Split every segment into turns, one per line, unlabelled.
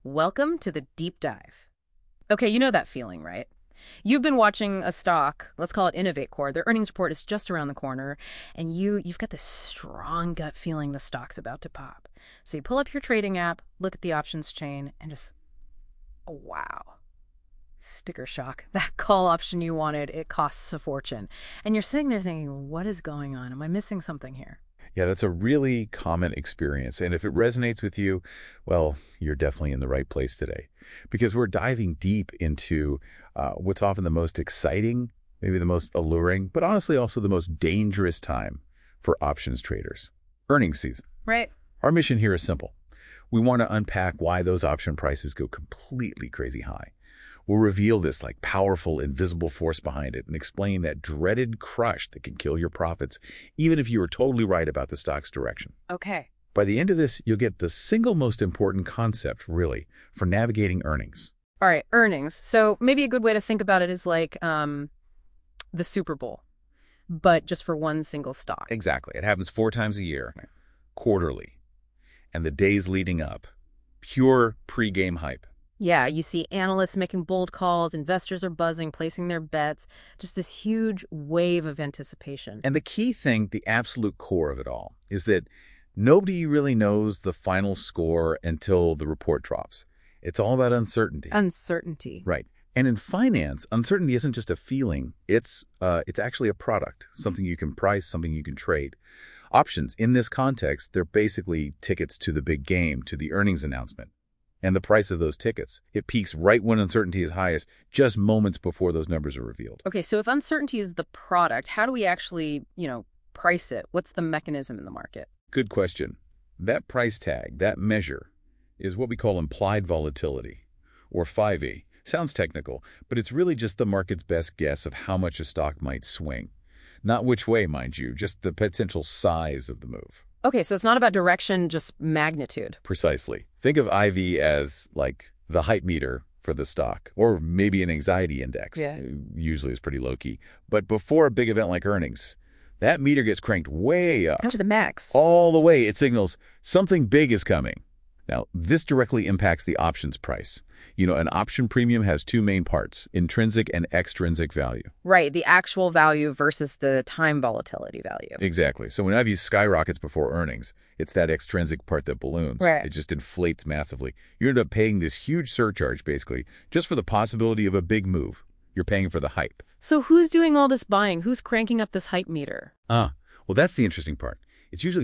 Welcome to the deep dive. Okay, you know that feeling, right? You've been watching a stock, let's call it Innovate Core. Their earnings report is just around the corner, and you've got this strong gut feeling the stock's about to pop. So you pull up your trading app, look at the options chain, and just, oh, wow. Sticker shock. That call option you wanted, it costs a fortune. And you're sitting there thinking, what is going on? Am I missing something here?
Yeah, that's a really common experience. And if it resonates with you, well, you're definitely in the right place today. Because we're diving deep into what's often the most exciting, maybe the most alluring, but honestly also the most dangerous time for options traders. Earnings season.
Right.
Our mission here is simple. We want to unpack why those option prices go completely crazy high. We'll reveal this powerful invisible force behind it and explain that dreaded crush that can kill your profits, even if you are totally right about the stock's direction.
Okay.
By the end of this, you'll get the single most important concept, really, for navigating earnings.
All right, earnings. So maybe a good way to think about it is like the Super Bowl, but just for one single stock.
Exactly. It happens 4 times a year, quarterly, and the days leading up. Pure pre-game hype.
Yeah, you see analysts making bold calls, investors are buzzing, placing their bets, just this huge wave of anticipation.
And the key thing, the absolute core of it all, is that nobody really knows the final score until the report drops. It's all about uncertainty.
Uncertainty.
Right. And in finance, uncertainty isn't just a feeling. It's actually a product, something you can price, something you can trade. Options, in this context, they're basically tickets to the big game, to the earnings announcement. And the price of those tickets, it peaks right when uncertainty is highest, just moments before those numbers are revealed.
Okay, so if uncertainty is the product, how do we actually, price it? What's the mechanism in the market?
Good question. That price tag, that measure, is what we call implied volatility, or 5E. Sounds technical, but it's really just the market's best guess of how much a stock might swing. Not which way, mind you, just the potential size of the move.
Okay, so it's not about direction, just magnitude.
Precisely. Think of IV as the hype meter for the stock, or maybe an anxiety index.
Yeah.
Usually it's pretty low-key. But before a big event like earnings, that meter gets cranked way up.
Down to the max.
All the way. It signals something big is coming. Now, this directly impacts the options price. An option premium has 2 main parts, intrinsic and extrinsic value.
Right, the actual value versus the time volatility value.
Exactly. So when IV skyrockets before earnings, it's that extrinsic part that balloons.
Right.
It just inflates massively. You end up paying this huge surcharge, basically, just for the possibility of a big move. You're paying for the hype.
So who's doing all this buying? Who's cranking up this hype meter?
Well, that's the interesting part. It's usually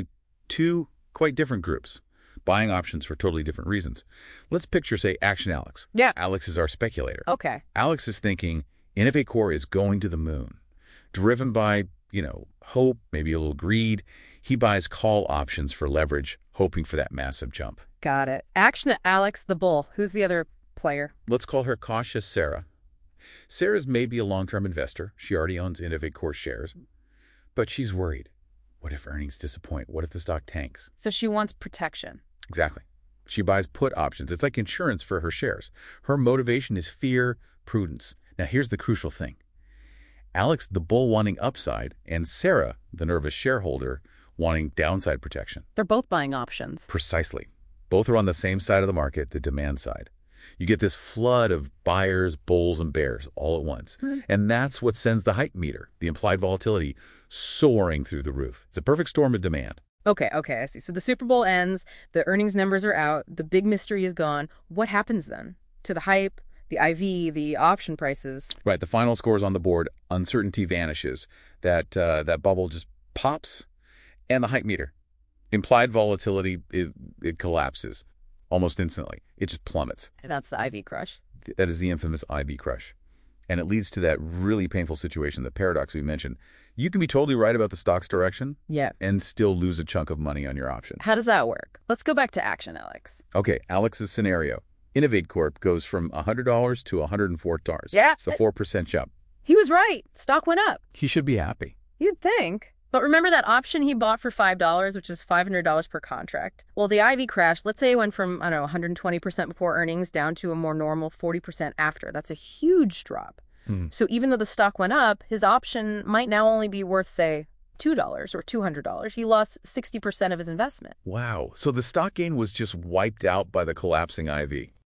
2 quite different groups, buying options for totally different reasons. Let's picture, say, Action Alex.
Yeah.
Alex is our speculator.
Okay.
Alex is thinking Innovate Core is going to the moon. Driven by, hope, maybe a little greed, he buys call options for leverage, hoping for that massive jump.
Got it. Action Alex the bull. Who's the other player?
Let's call her cautious Sarah. Sarah's maybe a long-term investor. She already owns Innovate Core shares. But she's worried. What if earnings disappoint? What if the stock tanks?
So she wants protection.
Exactly. She buys put options. It's like insurance for her shares. Her motivation is fear, prudence. Now, here's the crucial thing. Alex, the bull, wanting upside, and Sarah, the nervous shareholder, wanting downside protection.
They're both buying options.
Precisely. Both are on the same side of the market, the demand side. You get this flood of buyers, bulls, and bears all at once. And that's what sends the hype meter, the implied volatility, soaring through the roof. It's a perfect storm of demand.
Okay, I see. So the Super Bowl ends, the earnings numbers are out, the big mystery is gone. What happens then to the hype, the IV, the option prices?
Right, the final score is on the board. Uncertainty vanishes. That bubble just pops, and the hype meter, implied volatility, it collapses almost instantly. It just plummets.
That's the IV crush.
That is the infamous IV crush. And it leads to that really painful situation, the paradox we mentioned. You can be totally right about the stock's direction and still lose a chunk of money on your option.
How does that work? Let's go back to Action Alex.
Okay, Alex's scenario. Innovate Corp goes from $100 to $104.
Yeah.
It's a 4% jump.
He was right. Stock went up.
He should be happy.
You'd think. But remember that option he bought for $5, which is $500 per contract? Well, the IV crash, let's say it went from, 120% before earnings down to a more normal 40% after. That's a huge drop. So even though the stock went up, his option might now only be worth, say, $2 or $200. He lost 60% of his investment.
Wow. So the stock gain was just wiped out by the collapsing IV.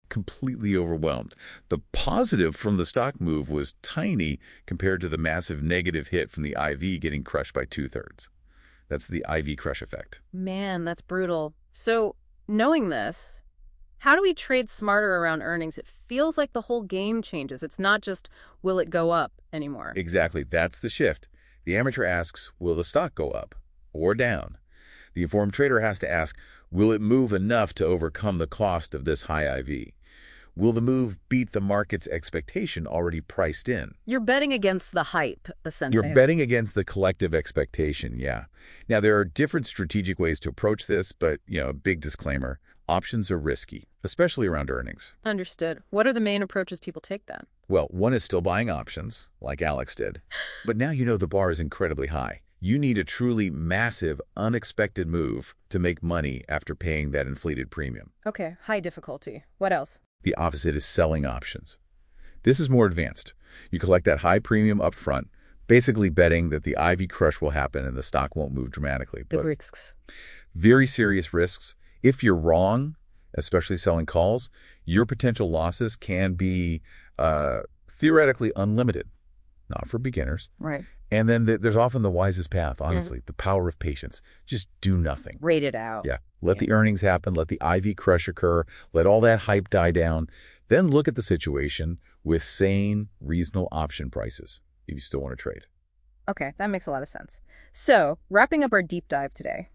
completely overwhelmed. The positive from the stock move was tiny compared to the massive negative hit from the IV getting crushed by 2/3. That's the IV crush effect.
Man, that's brutal. So, knowing this, how do we trade smarter around earnings? It feels like the whole game changes. It's not just, will it go up anymore?
Exactly. That's the shift. The amateur asks, will the stock go up or down? The informed trader has to ask, will it move enough to overcome the cost of this high IV? Will the move beat the market's expectation already priced in?
You're betting against the hype, essentially.
You're betting against the collective expectation, yeah. Now, there are different strategic ways to approach this, but, a big disclaimer. Options are risky, especially around earnings.
Understood. What are the main approaches people take then?
Well, one is still buying options, like Alex did. But now the bar is incredibly high. You need a truly massive, unexpected move to make money after paying that inflated premium.
Okay, high difficulty. What else?
The opposite is selling options. This is more advanced. You collect that high premium up front, basically betting that the IV crush will happen and the stock won't move dramatically.
Big risks.
Very serious risks. If you're wrong, especially selling calls, your potential losses can be theoretically unlimited. Not for beginners.
Right.
And then there's often the wisest path, honestly, the power of patience. Just do nothing.
Wait it out.
Yeah. Let the earnings happen. Let the IV crush occur. Let all that hype die down. Then look at the situation with sane, reasonable option prices if you still want to trade.
Okay, that makes a lot of sense. So, wrapping up our deep dive today,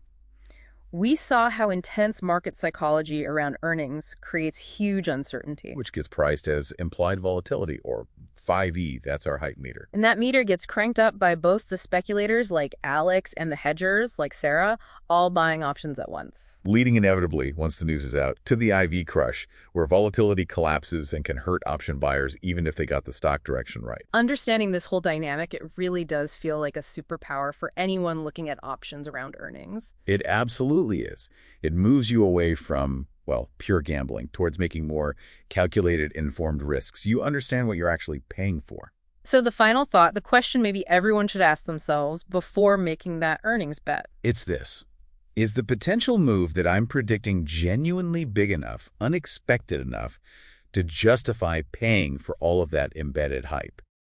we saw how intense market psychology around earnings creates huge uncertainty.
Which gets priced as implied volatility, or 5E. That's our hype meter.
And that meter gets cranked up by both the speculators like Alex and the hedgers like Sarah, all buying options at once.
Leading inevitably, once the news is out, to the IV crush, where volatility collapses and can hurt option buyers even if they got the stock direction right.
Understanding this whole dynamic, it really does feel like a superpower for anyone looking at options around earnings.
It absolutely is. It moves you away from, pure gambling towards making more calculated, informed risks. You understand what you're actually paying for.
So the final thought, the question maybe everyone should ask themselves before making that earnings bet.
It's this. Is the potential move that I'm predicting genuinely big enough, unexpected enough, to justify paying for all of that embedded hype?